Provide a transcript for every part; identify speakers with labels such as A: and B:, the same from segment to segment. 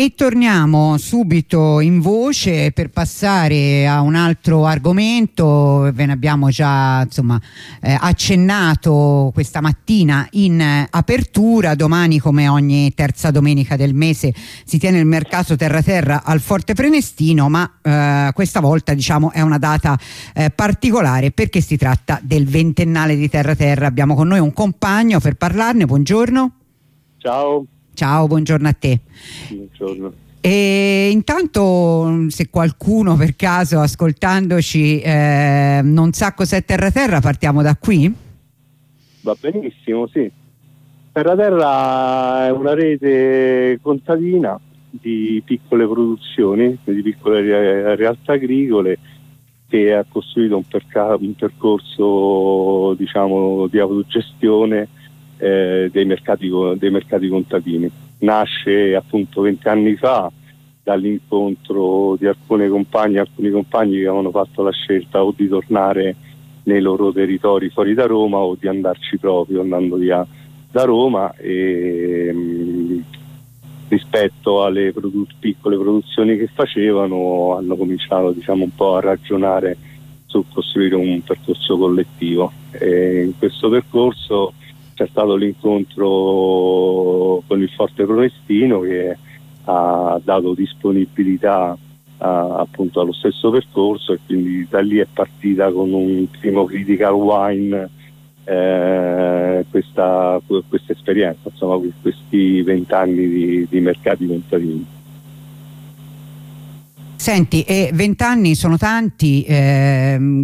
A: E torniamo subito in voce per passare a un altro argomento. Ve ne abbiamo già accennato questa mattina in apertura. Domani, come ogni terza domenica del mese, si tiene il mercato Terra Terra al Forte Prenestino, ma questa volta è una data particolare perché si tratta del ventennale di Terra Terra. Abbiamo con noi un compagno per parlarne. Buongiorno.
B: Ciao.
A: Ciao, buongiorno a te.
B: Buongiorno.
A: E intanto, se qualcuno per caso ascoltandoci non sa cos'è Terra Terra, partiamo da qui?
B: Va benissimo, sì. Terra Terra è una rete contadina di piccole produzioni, di piccole realtà agricole, che ha costruito un percorso di autogestione dei mercati contadini. Nasce appunto 20 anni fa dall'incontro di alcuni compagni che avevano fatto la scelta o di tornare nei loro territori fuori da Roma o di andarci proprio, andando via da Roma, e rispetto alle piccole produzioni che facevano hanno cominciato un po' a ragionare su costruire un percorso collettivo, e in questo percorso c'è stato l'incontro con il Forte Prenestino, che ha dato disponibilità appunto allo stesso percorso, e quindi da lì è partita con un primo critical wine questa esperienza, questi 20 anni di mercati contadini.
A: Senti, 20 anni sono tanti,
B: Sì.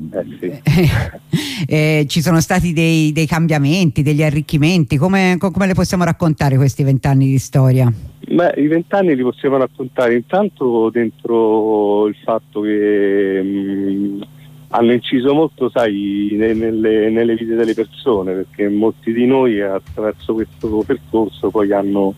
A: Ci sono stati dei cambiamenti, degli arricchimenti. Come le possiamo raccontare questi 20 anni di storia?
B: I 20 anni li possiamo raccontare intanto dentro il fatto che hanno inciso molto, nelle vite delle persone, perché molti di noi attraverso questo percorso poi hanno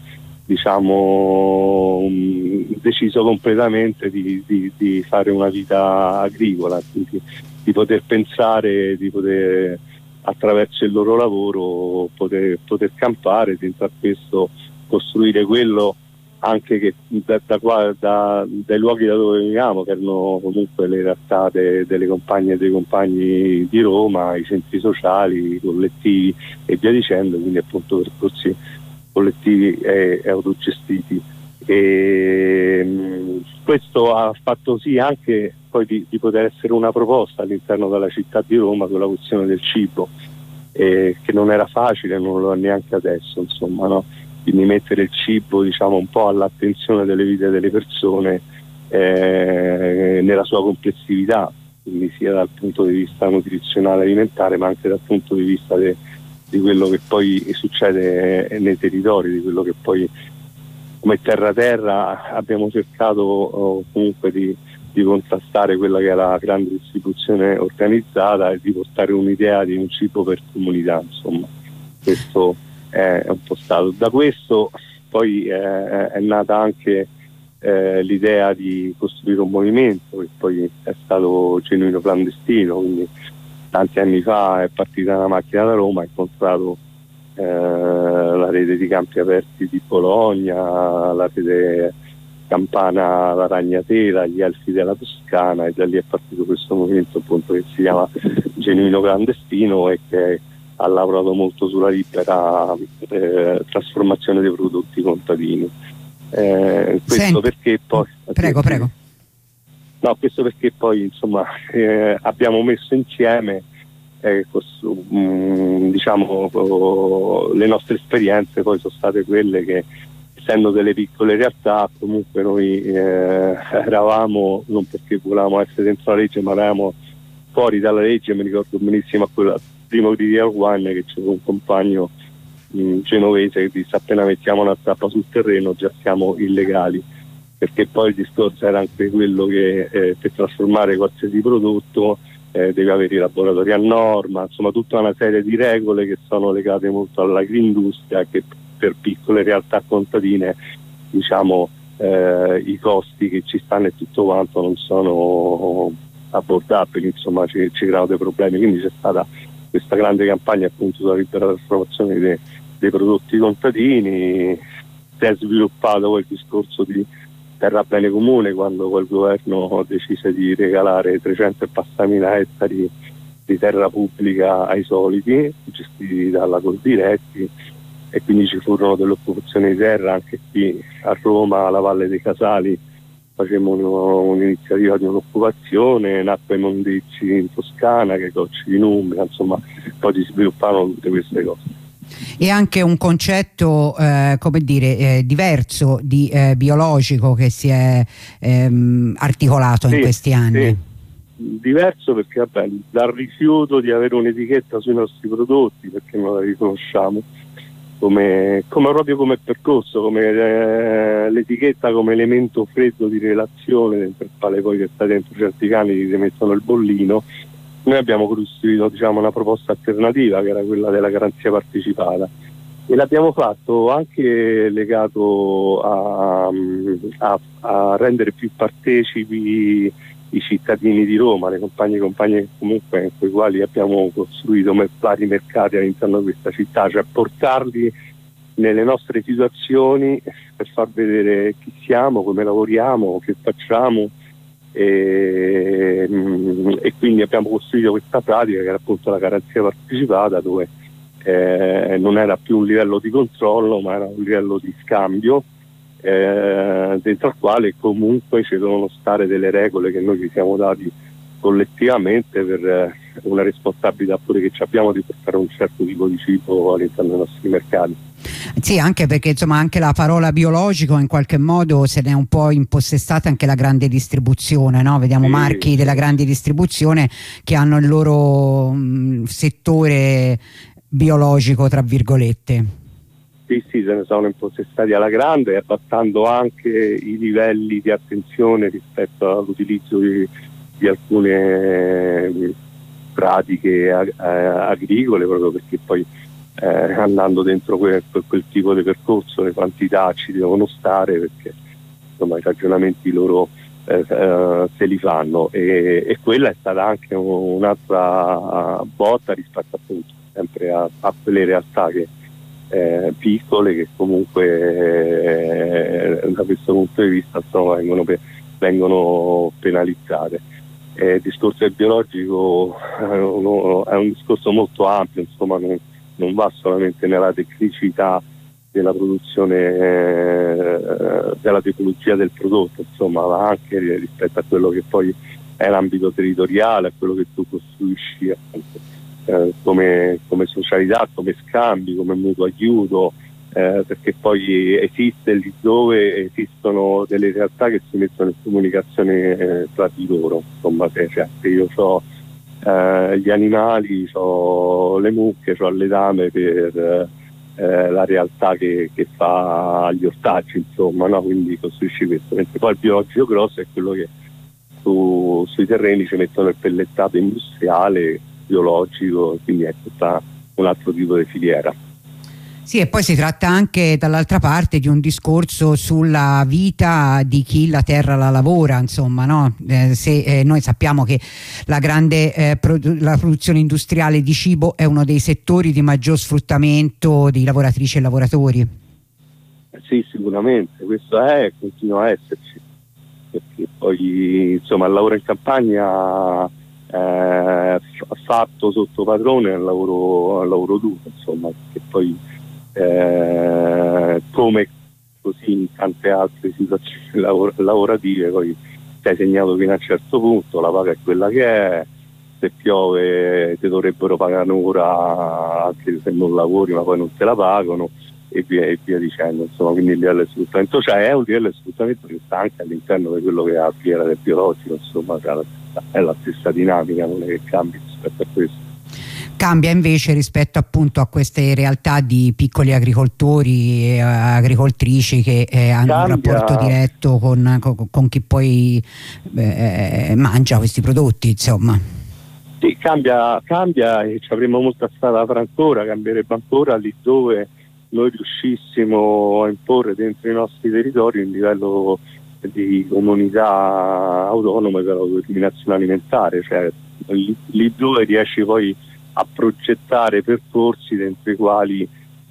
B: deciso completamente di fare una vita agricola, quindi di poter pensare, di poter attraverso il loro lavoro poter campare, dentro a questo costruire quello anche che dai luoghi da dove veniamo, che erano comunque le realtà delle compagne e dei compagni di Roma, i centri sociali, i collettivi e via dicendo, quindi appunto percorsi collettivi e autogestiti. E questo ha fatto sì anche poi di poter essere una proposta all'interno della città di Roma sulla questione del cibo, che non era facile, non lo è neanche adesso, no? Quindi mettere il cibo un po' all'attenzione delle vite delle persone nella sua complessività, quindi sia dal punto di vista nutrizionale alimentare, ma anche dal punto di vista di quello che poi succede nei territori, di quello che poi come Terra Terra abbiamo cercato comunque di contrastare quella che è la grande distribuzione organizzata e di portare un'idea di un cibo per comunità, questo è un po' stato. Da questo poi è nata anche l'idea di costruire un movimento che poi è stato Genuino Clandestino, quindi tanti anni fa è partita una macchina da Roma, ha incontrato la rete di campi aperti di Bologna, la rete campana la Ragnatela, gli Elfi della Toscana, e da lì è partito questo movimento appunto che si chiama Genuino Clandestino e che ha lavorato molto sulla libera trasformazione dei prodotti contadini. Questo perché poi
A: prego.
B: No, questo perché poi abbiamo messo insieme le nostre esperienze poi sono state quelle che, essendo delle piccole realtà, comunque noi eravamo, non perché volevamo essere dentro la legge, ma eravamo fuori dalla legge. Mi ricordo benissimo a quella primo di Real One che c'era un compagno genovese che disse: appena mettiamo una zappa sul terreno già siamo illegali, perché poi il discorso era anche quello che per trasformare qualsiasi prodotto deve avere i laboratori a norma, tutta una serie di regole che sono legate molto all'agroindustria, che per piccole realtà contadine i costi che ci stanno e tutto quanto non sono abbordabili, ci creano dei problemi. Quindi c'è stata questa grande campagna appunto sulla libera trasformazione dei prodotti contadini, si è sviluppato quel discorso di terra bene comune, quando quel governo decise di regalare 300 e passa mila ettari di terra pubblica ai soliti, gestiti dalla Coldiretti, e quindi ci furono delle occupazioni di terra anche qui a Roma, alla Valle dei Casali. Facemmo un'iniziativa di un'occupazione, nacque Mondecci in Toscana, che Cocci in Umbria, insomma poi si svilupparono tutte queste cose.
A: E anche un concetto come dire diverso di biologico che si è articolato in questi anni.
B: Sì. Diverso perché vabbè, dal rifiuto di avere un'etichetta sui nostri prodotti, perché non la riconosciamo proprio come percorso, come l'etichetta come elemento freddo di relazione dentro il quale poi che sta dentro certi cani ti mettono il bollino. Noi abbiamo costruito una proposta alternativa, che era quella della garanzia partecipata, e l'abbiamo fatto anche legato a rendere più partecipi i cittadini di Roma, le compagne e compagni comunque con i quali abbiamo costruito vari mercati all'interno di questa città, cioè portarli nelle nostre situazioni per far vedere chi siamo, come lavoriamo, che facciamo, e quindi abbiamo costruito questa pratica che era appunto la garanzia partecipata, dove non era più un livello di controllo ma era un livello di scambio, dentro al quale comunque ci devono stare delle regole che noi ci siamo dati collettivamente per una responsabilità pure che abbiamo di portare un certo tipo di cibo all'interno dei nostri mercati.
A: Sì, anche perché anche la parola biologico in qualche modo se ne è un po' impossessata anche la grande distribuzione, no? Vediamo marchi della grande distribuzione che hanno il loro settore biologico tra virgolette.
B: Sì, se ne sono impossessati alla grande, abbassando anche i livelli di attenzione rispetto all'utilizzo di alcune pratiche agricole, proprio perché poi andando dentro quel tipo di percorso le quantità ci devono stare, perché insomma i ragionamenti loro se li fanno, e quella è stata anche un'altra botta rispetto appunto sempre a quelle realtà che piccole, che comunque da questo punto di vista insomma, vengono penalizzate. Il discorso del biologico è un discorso molto ampio, insomma non va solamente nella tecnicità della produzione, della tipologia del prodotto, insomma va anche rispetto a quello che poi è l'ambito territoriale, a quello che tu costruisci appunto, come socialità, come scambi, come mutuo aiuto, perché poi esiste lì dove esistono delle realtà che si mettono in comunicazione tra di loro, insomma se io ho gli animali, ho le mucche, ho le dame per la realtà che fa gli ortaggi, insomma, no? Quindi costruisci questo, mentre poi il biologico grosso è quello che sui terreni ci mettono il pellettato industriale biologico, quindi è tutta un altro tipo di filiera.
A: Sì, e poi si tratta anche dall'altra parte di un discorso sulla vita di chi la terra la lavora, insomma, no? Se noi sappiamo che la produzione industriale di cibo è uno dei settori di maggior sfruttamento di lavoratrici e lavoratori.
B: Sì, sicuramente, questo è e continua a esserci, perché poi insomma il lavoro in campagna fatto sotto padrone è un lavoro duro, insomma, che poi come così in tante altre situazioni lavorative poi sei segnato fino a un certo punto, la paga è quella che è, se piove ti dovrebbero pagare un'ora anche se non lavori, ma poi non te la pagano, e via dicendo, insomma. Quindi il livello di sfruttamento è un livello di sfruttamento che sta anche all'interno di quello che è la filiera del biologico, insomma, è la stessa dinamica, non è che cambia rispetto a questo.
A: Cambia invece rispetto appunto a queste realtà di piccoli agricoltori e agricoltrici che hanno un rapporto diretto con chi poi mangia questi prodotti, insomma.
B: Sì, cambia e ci avremo molta strada da fare ancora, cambierebbe ancora lì dove noi riuscissimo a imporre dentro i nostri territori un livello di comunità autonome per l'autodeterminazione alimentare, cioè lì dove riesci poi a progettare percorsi dentro i quali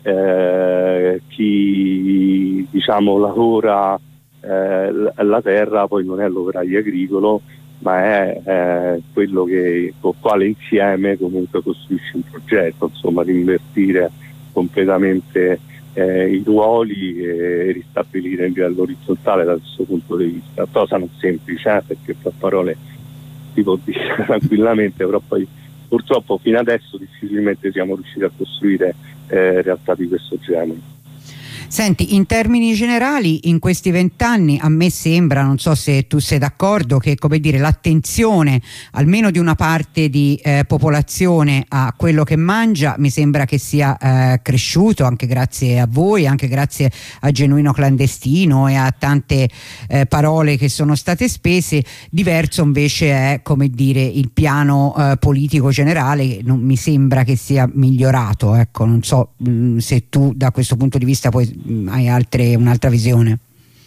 B: chi diciamo lavora la terra poi non è l'operaio agricolo, ma è quello con quale insieme comunque costruisce un progetto, insomma, di invertire completamente i ruoli e ristabilire il livello orizzontale dal suo punto di vista. Cosa non semplice, perché a parole si può dire tranquillamente, però poi purtroppo fino adesso difficilmente siamo riusciti a costruire realtà di questo genere.
A: Senti, in termini generali, in questi 20 anni a me sembra, non so se tu sei d'accordo, che come dire, l'attenzione almeno di una parte di popolazione a quello che mangia mi sembra che sia cresciuto, anche grazie a voi, anche grazie a Genuino Clandestino e a tante parole che sono state spese. Diverso invece è, come dire, il piano politico generale, che non mi sembra che sia migliorato, ecco, non so se tu da questo punto di vista poi hai un'altra visione.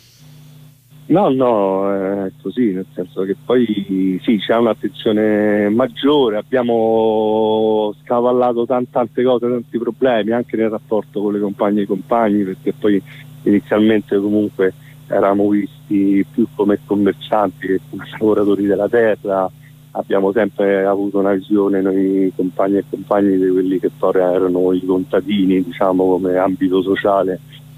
B: No, è così, nel senso che poi sì, c'è un'attenzione maggiore, abbiamo scavallato tante cose, tanti problemi anche nel rapporto con le compagne e i compagni, perché poi inizialmente comunque eravamo visti più come commercianti che come lavoratori della terra. Abbiamo sempre avuto una visione noi compagni e compagni di quelli che poi erano i contadini, diciamo, come ambito sociale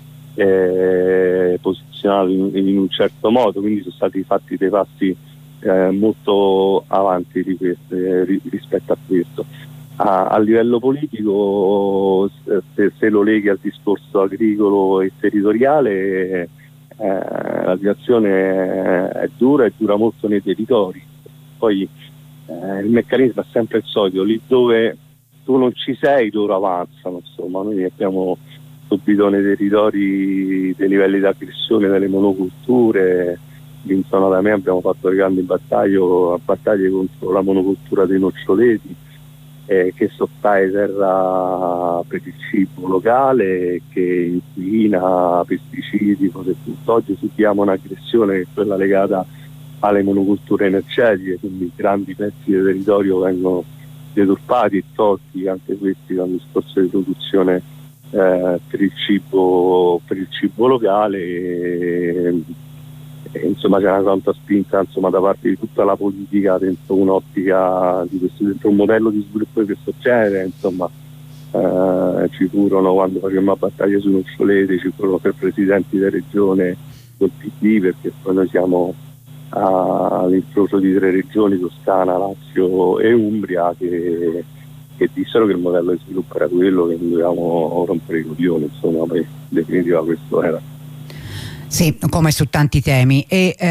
B: posizionato in un certo modo, quindi sono stati fatti dei passi molto avanti rispetto a questo. A livello politico, se lo leghi al discorso agricolo e territoriale, la situazione è dura e dura molto nei territori. Poi il meccanismo è sempre il solito, lì dove tu non ci sei loro avanzano, insomma. Noi abbiamo subito nei territori dei livelli di aggressione delle monoculture. In zona da me abbiamo fatto le grandi battaglie contro la monocultura dei noccioleti, che sottrae terra per il cibo locale, che inquina, pesticidi, cose tutto. Oggi subiamo un'aggressione che è quella legata alle monoculture energetiche, quindi grandi pezzi di territorio vengono deturpati e tolti anche questi da un discorso di produzione per il cibo locale, e insomma c'è una tanta spinta, insomma, da parte di tutta la politica dentro un'ottica di questo, dentro un modello di sviluppo di questo genere, insomma. Ci furono, quando facevamo una battaglia sui noccioleti, ci furono 3 presidenti di regione col PD, perché poi noi siamo all'incrocio di 3 regioni, Toscana, Lazio e Umbria, che dissero che il modello di sviluppo era quello, che dovevamo rompere i coglioni, insomma. Poi in definitiva questo era.
A: Sì, come su tanti temi.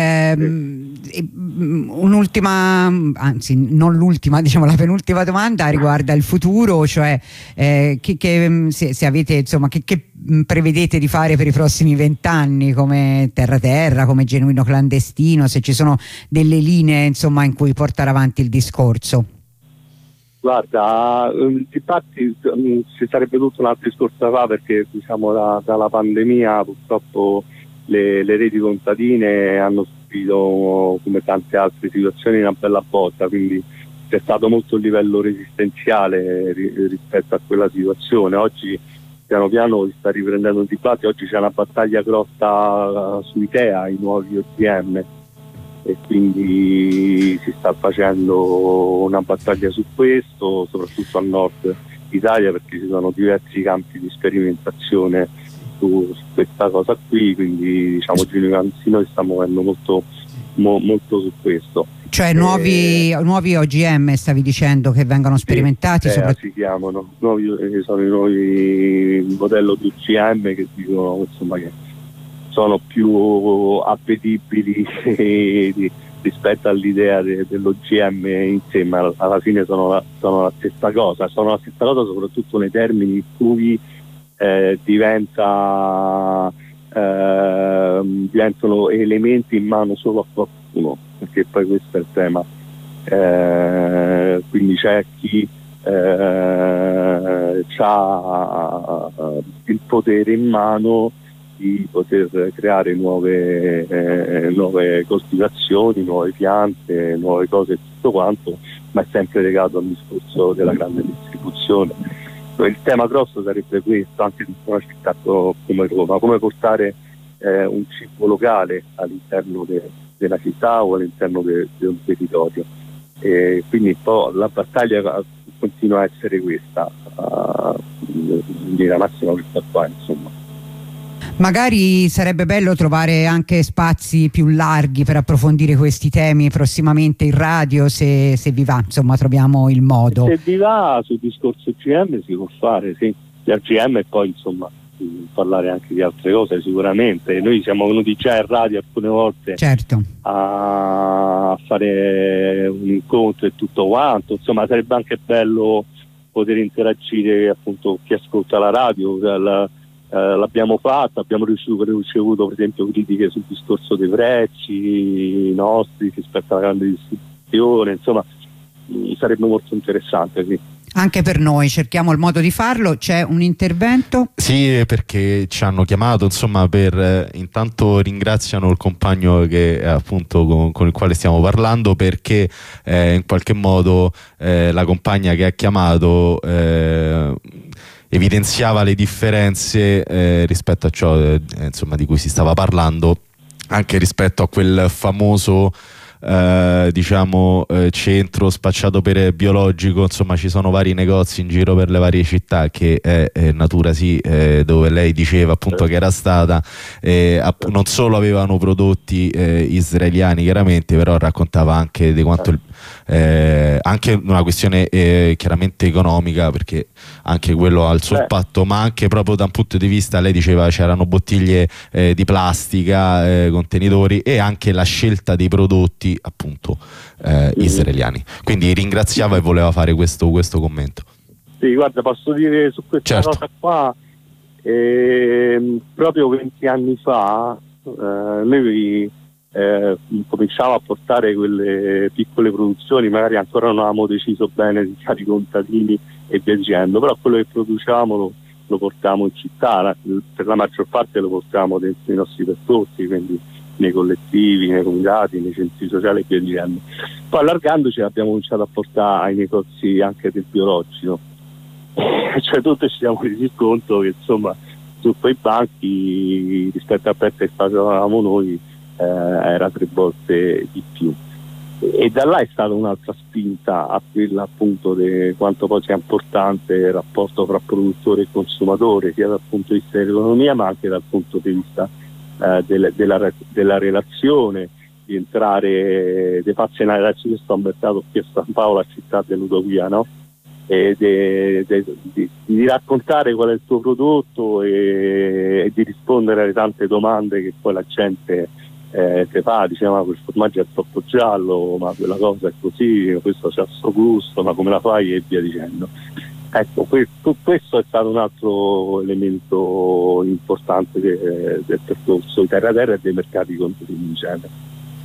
A: Un'ultima, anzi non l'ultima, diciamo la penultima domanda riguarda il futuro, cioè se avete, insomma, che prevedete di fare per i prossimi 20 anni come Terra, come Genuino Clandestino, se ci sono delle linee, insomma, in cui portare avanti il discorso.
B: Guarda, infatti ci sarebbe tutto un altro discorso da fare, perché diciamo dalla pandemia purtroppo le reti contadine hanno subito, come tante altre situazioni, una bella botta, quindi c'è stato molto il livello resistenziale rispetto a quella situazione. Oggi piano piano si sta riprendendo un dibattito, oggi c'è una battaglia grossa sui TEA, i nuovi OGM, e quindi si sta facendo una battaglia su questo, soprattutto al nord Italia, perché ci sono diversi campi di sperimentazione su questa cosa qui, quindi diciamo noi stiamo muovendo molto su questo.
A: Cioè nuovi OGM stavi dicendo che vengono sperimentati?
B: Sì, si chiamano, sono i nuovi modello di OGM che dicono, insomma, che sono più appetibili rispetto all'idea dell'OGM insieme. Alla fine sono la stessa cosa, soprattutto nei termini in cui diventano elementi in mano solo a qualcuno, perché poi questo è il tema. Quindi c'è chi ha il potere in mano di poter creare nuove coltivazioni, nuove piante, nuove cose e tutto quanto, ma è sempre legato al discorso della grande distribuzione. il tema grosso sarebbe questo, anche in una città come Roma, come portare un cibo locale all'interno della città o all'interno di un territorio. E quindi un po' la battaglia continua a essere questa, in linea massima questa qua, insomma.
A: Magari sarebbe bello trovare anche spazi più larghi per approfondire questi temi prossimamente in radio, se vi va, insomma troviamo il modo.
B: Se vi va, sul discorso GM si può fare, sì, del GM e poi insomma parlare anche di altre cose sicuramente. Noi siamo venuti già in radio alcune volte,
A: certo,
B: a fare un incontro e tutto quanto, insomma sarebbe anche bello poter interagire appunto chi ascolta la radio. L'abbiamo fatto, abbiamo ricevuto per esempio critiche sul discorso dei prezzi nostri rispetto alla grande distribuzione, insomma sarebbe molto interessante, sì.
A: Anche per noi, cerchiamo il modo di farlo. C'è un intervento?
C: Sì, perché ci hanno chiamato, insomma, intanto ringraziano il compagno che appunto con il quale stiamo parlando, perché in qualche modo la compagna che ha chiamato evidenziava le differenze rispetto a ciò insomma di cui si stava parlando, anche rispetto a quel famoso centro spacciato per biologico. Insomma, ci sono vari negozi in giro per le varie città, che è Natura Sì, dove lei diceva appunto che era stata, non solo avevano prodotti israeliani chiaramente, però raccontava anche di quanto anche una questione chiaramente economica, perché anche quello ha il suo impatto, ma anche proprio da un punto di vista, lei diceva c'erano bottiglie di plastica, contenitori, e anche la scelta dei prodotti appunto israeliani. Quindi ringraziava e voleva fare questo commento.
B: Sì, guarda, posso dire su questa cosa qua, proprio 20 anni fa noi cominciamo a portare quelle piccole produzioni, magari ancora non avevamo deciso bene di cari contadini e via dicendo, però quello che producevamo lo portiamo in città, per la maggior parte lo portiamo dentro i nostri percorsi, quindi nei collettivi, nei comitati, nei centri sociali e via dicendo. Poi allargandoci abbiamo cominciato a portare ai negozi anche del biologico, cioè tutti ci siamo resi conto che insomma su quei banchi rispetto al prezzo che facevamo noi era 3 volte di più, e da là è stata un'altra spinta a quella appunto di quanto poi sia importante il rapporto fra produttore e consumatore, sia dal punto di vista dell'economia ma anche dal punto di vista della relazione, di entrare, di farsi una relazione sto mercato qui a San Paolo, la città dell'utopia, no? E di raccontare qual è il tuo prodotto e di rispondere alle tante domande che poi la gente ti fa, diceva ma quel formaggio è troppo giallo, ma quella cosa è così, questo c'ha il suo gusto, ma come la fai, e via dicendo. Ecco, questo è stato un altro elemento importante del percorso di Terra Terra e dei mercati contadini in genere.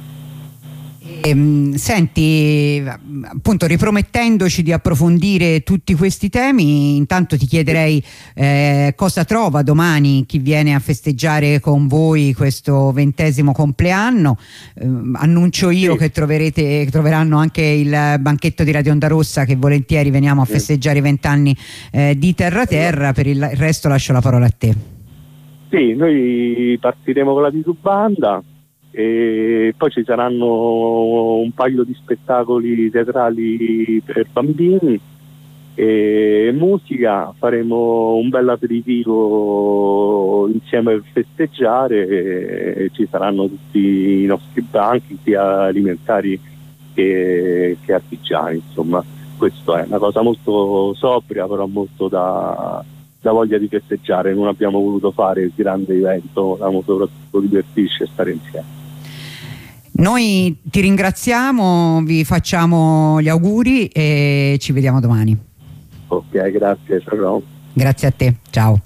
A: Senti, appunto, ripromettendoci di approfondire tutti questi temi, intanto ti chiederei cosa trova domani chi viene a festeggiare con voi questo 20° compleanno. Annuncio io che troveranno anche il banchetto di Radio Onda Rossa, che volentieri veniamo a festeggiare i 20 anni di Terra Terra. Per il resto lascio la parola a te.
B: Sì, noi partiremo con la titubanda e poi ci saranno un paio di spettacoli teatrali per bambini e musica. Faremo un bel aperitivo insieme per festeggiare e ci saranno tutti i nostri banchi, sia alimentari che artigiani. Insomma, questo è una cosa molto sobria, però molto da voglia di festeggiare. Non abbiamo voluto fare il grande evento, abbiamo soprattutto divertirci e stare insieme.
A: Noi ti ringraziamo, vi facciamo gli auguri e ci vediamo domani.
B: Ok, grazie, ciao.
A: Grazie a te, ciao.